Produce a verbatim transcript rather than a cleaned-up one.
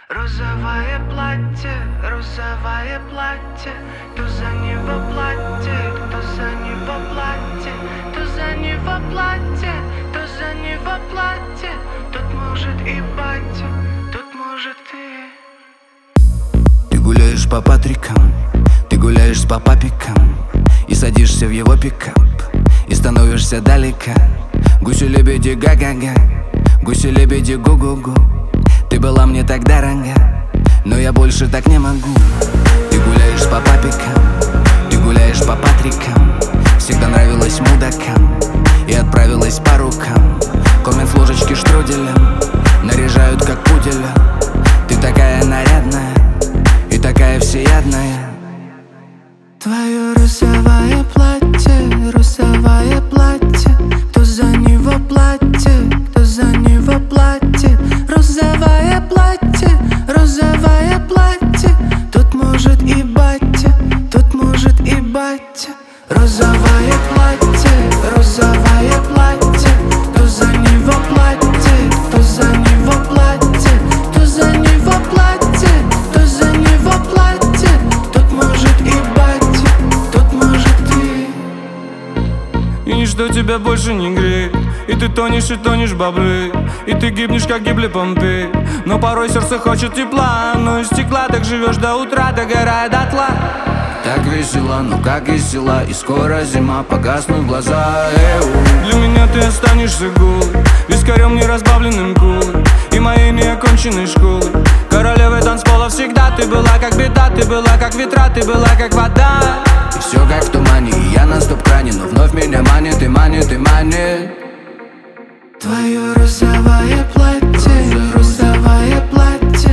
Розовое платье, розовое платье, то за него платье, то за него платье, то за него платье, то за него платье. Тут может и батя, тут может и... Ты гуляешь по Патрикам, ты гуляешь по папикам, и садишься в его пикап, и становишься далеко. Гуси-лебеди га-га-га, гуси-лебеди гу-гу-гу. Ты была мне так дорога, но я больше так не могу. Ты гуляешь по папикам, ты гуляешь по Патрикам, всегда нравилась мудакам и отправилась по рукам. Кормят с ложечки штруделем, наряжают как пуделя. Ты такая нарядная и такая всеядная. Твое розовое платье, розовое платье, кто за него платье, кто за него платье. Розовое платье, розовое платье, тут может и батя, тут может и батя. Розовое платье, розовое платье, кто за него платье, кто за него платье, кто за него платье, кто за него платье. Тут может и батя, тут может и... И ничто тебя больше не греет, и ты тонешь и тонешь в бобры, и ты гибнешь, как гибли Помпеи. Но порой сердце хочет тепла, но из стекла так живешь до утра, догорая дотла. Так весело, ну как весела, и скоро зима, погаснут глаза. Эу. Для меня ты останешься голой, вискарем неразбавленным колой и моей неоконченной школой. Королевой танцпола всегда ты была как беда, ты была как ветра, ты была как вода. И все как в тумане, и я на стоп-кране, но вновь меня манит и манит и манит. Твое розовое платье, розовое платье,